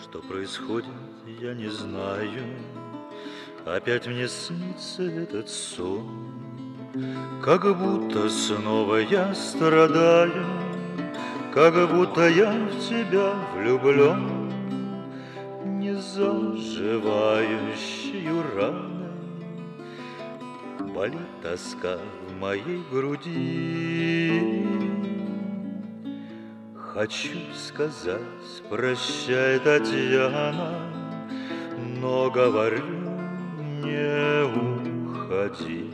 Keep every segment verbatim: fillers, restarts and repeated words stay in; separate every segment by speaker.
Speaker 1: Что происходит, я не знаю. Опять мне снится этот сон, как будто снова я страдаю, как будто я в тебя влюблен, не заживающую рану. Болит тоска в моей груди. Хочу сказать прощай, Татьяна, но говорю, не уходи.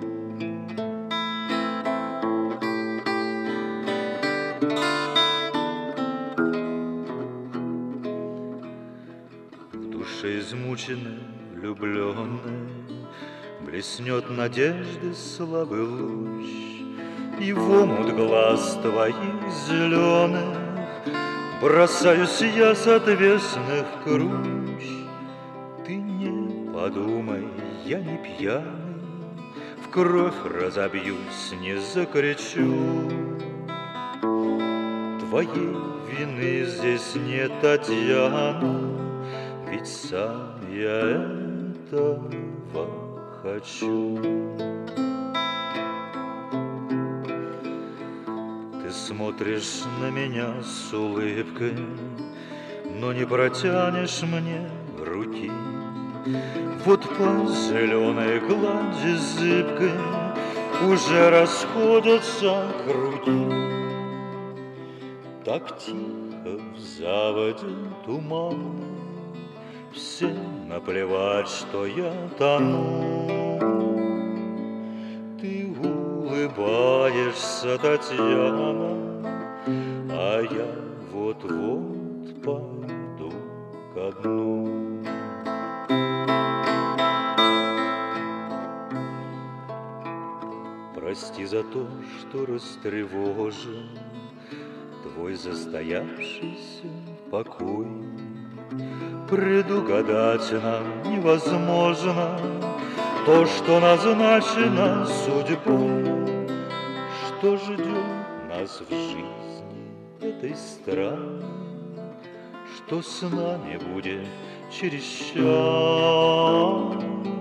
Speaker 1: В душе измученной, влюбленной, блеснет надежды слабый луч, и в омут глаз твоих зеленых бросаюсь я с отвесных круч. Ты не подумай, я не пьяный, в кровь разобьюсь, не закричу. Твоей вины здесь нет, Татьяна, ведь сам я этого хочу. Ты смотришь на меня с улыбкой, но не протянешь мне руки. Вот по зеленой глади зыбкой уже расходятся круги. Так тихо в заводе туман, всем наплевать, что я тону. Ты улыбаешься, Татьяна, а я вот-вот пойду ко дну. Прости за то, что растревожен твой застоявшийся покой. Предугадать нам невозможно то, что назначено судьбой. Что ждет нас в жизни этой странной, что с нами будет через час.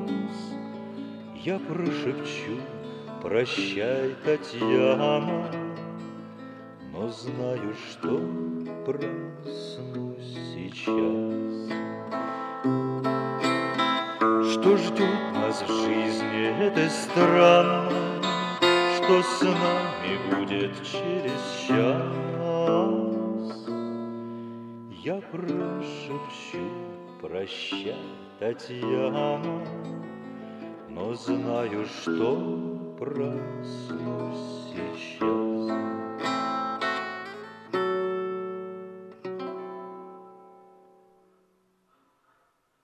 Speaker 1: Я прошепчу прощай, Татьяна, но знаю, что проснусь сейчас. Что ждет нас в жизни этой странной, что с нами будет через час. Я прошепчу прощай, Татьяна, но знаю, что проснусь